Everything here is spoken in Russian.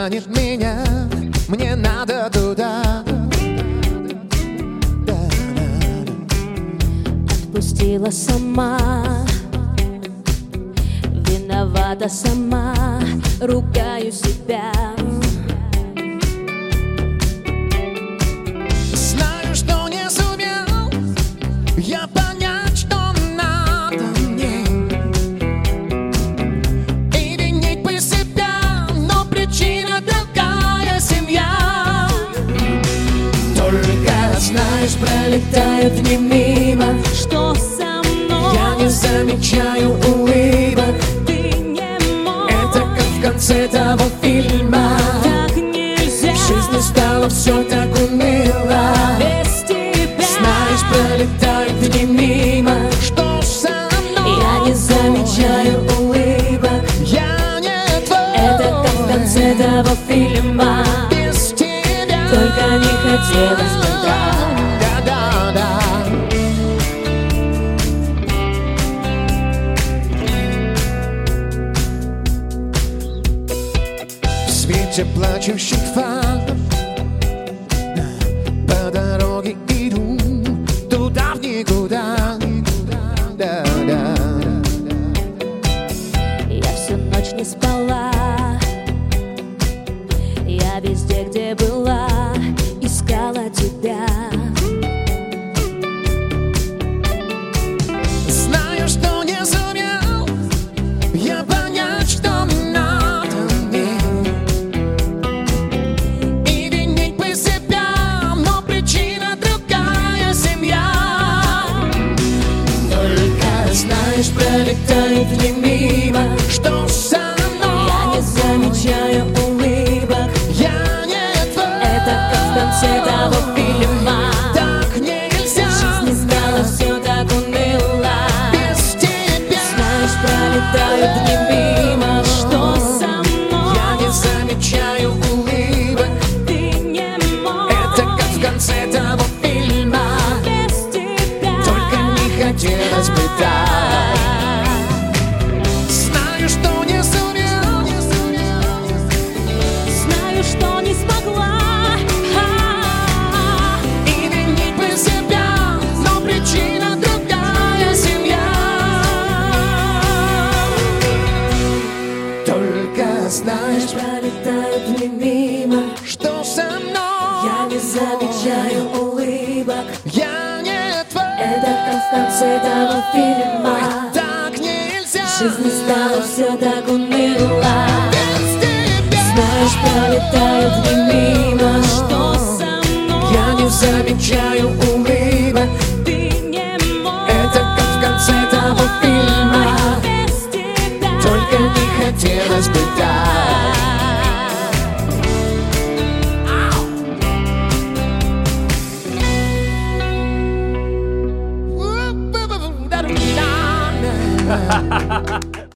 манит меня, мне надо туда. Отпустила сама, виновата сама, ругаю себя. Знаю, что не сумел я понять, что надо мне, и винить бы себя, но причина другая — семья. Только, знаешь, пролетают дни мимо, Что со мной? я не замечаю улыбок. Ты не мой. Это как в конце того фильма. Так нельзя. В жизни стало все так уныло. Без тебя. Знаешь, пролетают дни мимо. Что со мной? Я не замечаю улыбок. Я не твой. Это как в конце того фильма. Без тебя. Только не хотелось бы так. Да-да-да. В свете плачущих фар по дороге иду туда в никуда. Да-да-да. Я всю ночь не спала. Я везде, где была, искала тебя. Знаю, что не сумел я понять, что надо мне, и винить бы себя, но причина другая — семья. Только, знаешь, пролетают дни мимо. Что со мной? Я не замечаю улыбок. Я не твой. Это как в конце того фильма. Так нельзя. Не стало все так уныло. Без тебя. Знаешь, пролетают дни мимо. Что со мной? Я не замечаю улыбок. Ты не мой. Это как в конце того фильма. Без тебя. Только не хотелось бы так. Знаю, что не сумел. Знаю, что не смогла. И винить бы себя, но причина другая — семья. Только знаешь, Пролетают дни мимо. что со мной. Я не замечаю улыбок. Я не твой. Это как в конце того фильма. Так нельзя. В жизни стало все так уныло. Без тебя. Знаешь, пролетают дни мимо. Что со мной? Я не замечаю улыбок. Ты не мой. Это как в конце того фильма. Без тебя. Только не хотелось бы так.